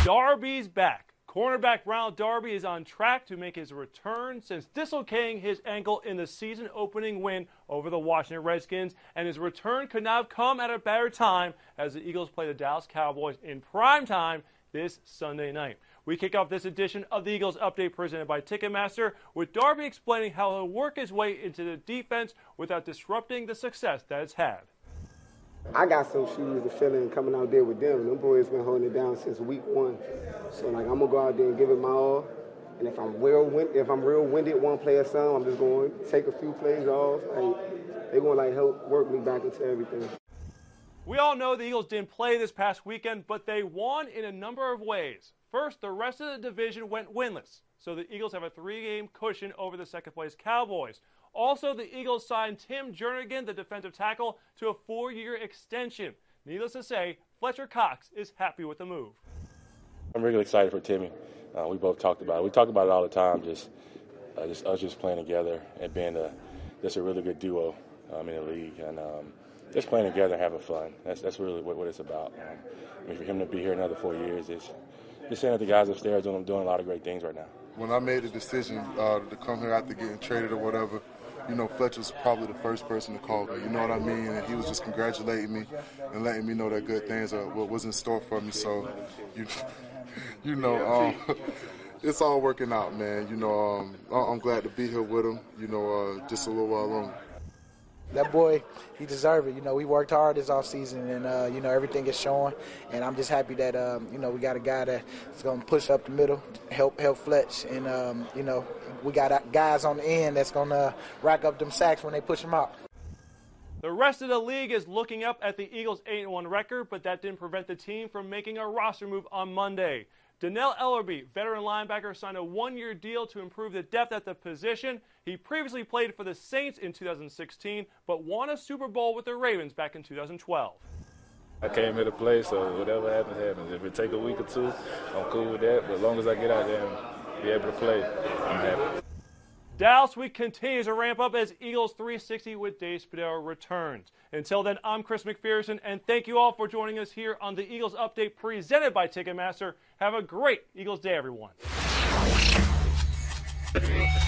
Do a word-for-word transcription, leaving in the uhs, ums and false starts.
Darby's back. Cornerback Ronald Darby is on track to make his return since dislocating his ankle in the season-opening win over the Washington Redskins, and his return could not have come at a better time as the Eagles play the Dallas Cowboys in prime time this Sunday night. We kick off this edition of the Eagles Update presented by Ticketmaster with Darby explaining how he'll work his way into the defense without disrupting the success that it's had. I got some shoes to fill in coming out there with them. Them boys been holding it down since week one. So like I'm gonna go out there and give it my all. And if I'm real wind, if I'm real winded one play or something, I'm just going to take a few plays off. Like they're gonna like help work me back into everything. We all know the Eagles didn't play this past weekend, but they won in a number of ways. First, the rest of the division went winless, so the Eagles have a three-game cushion over the second-place Cowboys. Also, the Eagles signed Tim Jernigan, the defensive tackle, to a four-year extension. Needless to say, Fletcher Cox is happy with the move. I'm really excited for Timmy. Uh, we both talked about it. We talk about it all the time, just, uh, just us just playing together and being a, just a really good duo um, in the league. And um, just playing together and having fun. That's that's really what, what it's about. Um, I mean, for him to be here another four years, is just saying that the guys upstairs doing, doing a lot of great things right now. When I made the decision uh, to come here after getting traded or whatever, you know, Fletcher's probably the first person to call me, you know what I mean? And he was just congratulating me and letting me know that good things are what was in store for me. So, you, you know, um, it's all working out, man. You know, um, I'm glad to be here with him, you know, uh, just a little while longer. That boy, he deserved it. You know, we worked hard this offseason, and, uh, you know, everything is showing. And I'm just happy that, um, you know, we got a guy that's going to push up the middle, help help Fletch. And, um, you know, we got guys on the end that's going to rack up them sacks when they push them out. The rest of the league is looking up at the Eagles' eight and one record, but that didn't prevent the team from making a roster move on Monday. Dannell Ellerbe, veteran linebacker, signed a one-year deal to improve the depth at the position. He previously played for the Saints in two thousand sixteen, but won a Super Bowl with the Ravens back in two thousand twelve. I came here to play, so whatever happens, happens. If it take a week or two, I'm cool with that. But as long as I get out there and be able to play, I'm happy. Dallas week continues to ramp up as Eagles three sixty with Dave Spadaro returns. Until then, I'm Chris McPherson, and thank you all for joining us here on the Eagles Update presented by Ticketmaster. Have a great Eagles Day, everyone.